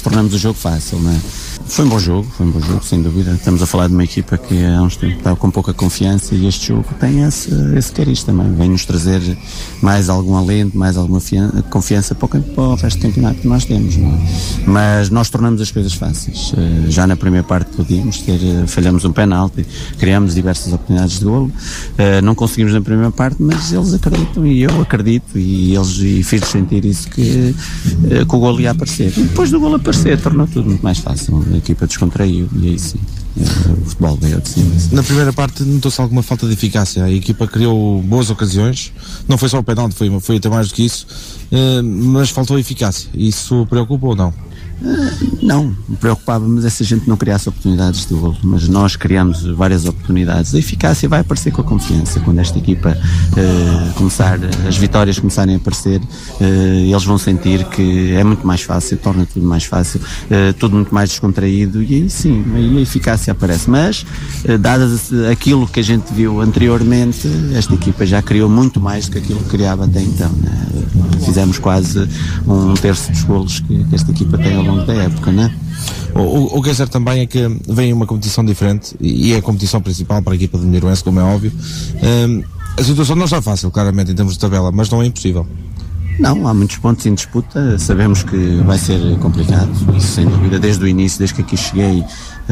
tornamos o jogo fácil, não é? Foi um bom jogo, sem dúvida. Estamos a falar de uma equipa que há uns tempos estava com pouca confiança e este jogo tem esse cariz também. Vem-nos trazer mais algum alento, mais alguma confiança para o resto do campeonato que nós temos, não é? Mas nós tornamos as coisas fáceis. Já na primeira parte falhamos um penalti, criamos diversas oportunidades de golo. Não conseguimos na primeira parte, mas eles acreditam e eu acredito e fiz-lhes sentir isso que o golo ia aparecer. E depois do golo aparecer, tornou tudo muito mais fácil. A equipa descontraiu e aí sim, o futebol veio de cima. Na primeira parte notou-se alguma falta de eficácia. A equipa criou boas ocasiões, não foi só o penalti, foi até mais do que isso, mas faltou eficácia. Isso preocupa ou não? Não, preocupava-me se a gente não criasse oportunidades de golo, mas nós criamos várias oportunidades. A eficácia vai aparecer com a confiança. Quando esta equipa as vitórias começarem a aparecer, eles vão sentir que é muito mais fácil, torna tudo mais fácil, tudo muito mais descontraído e aí sim, aí a eficácia aparece. Mas, dadas aquilo que a gente viu anteriormente, esta equipa já criou muito mais do que aquilo que criava até então, né? Fizemos quase um terço dos golos que esta equipa tem ao longo da época, né? O que é certo também é que vem uma competição diferente e é a competição principal para a equipa de Mineirense, como é óbvio. A situação não está fácil, claramente, em termos de tabela, mas não é impossível. Não, há muitos pontos em disputa, sabemos que vai ser complicado, isso sem dúvida, desde o início, desde que aqui cheguei,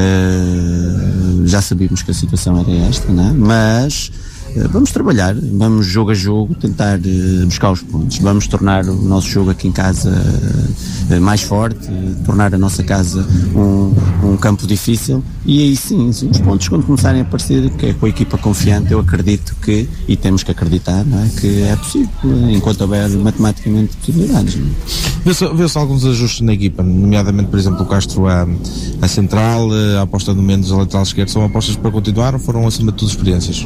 já sabíamos que a situação era esta, né? Mas vamos trabalhar, vamos jogo a jogo tentar buscar os pontos, vamos tornar o nosso jogo aqui em casa mais forte, tornar a nossa casa um campo difícil e aí sim, os pontos quando começarem a aparecer, que é com a equipa confiante, eu acredito que, e temos que acreditar, não é? Que é possível, enquanto houver matematicamente possibilidades. Vê-se alguns ajustes na equipa, nomeadamente, por exemplo, o Castro a central, a aposta do Mendes a lateral esquerdo, são apostas para continuar ou foram acima de tudo experiências?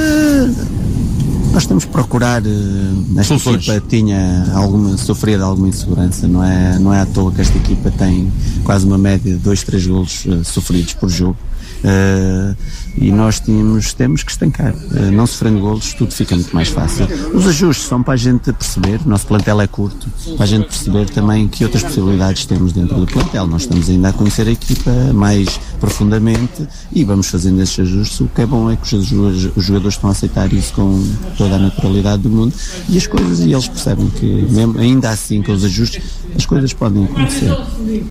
Nós temos que procurar, esta equipa sofria de alguma insegurança, não é à toa que esta equipa tem quase uma média de 2-3 golos sofridos por jogo. E nós temos que estancar, não sofrendo golos tudo fica muito mais fácil. Os ajustes são para a gente perceber, o nosso plantel é curto, para a gente perceber também que outras possibilidades temos dentro do plantel. Nós estamos ainda a conhecer a equipa mais profundamente e vamos fazendo esses ajustes. O que é bom é que os jogadores estão a aceitar isso com toda a naturalidade do mundo e eles percebem que mesmo ainda assim com os ajustes as coisas podem acontecer.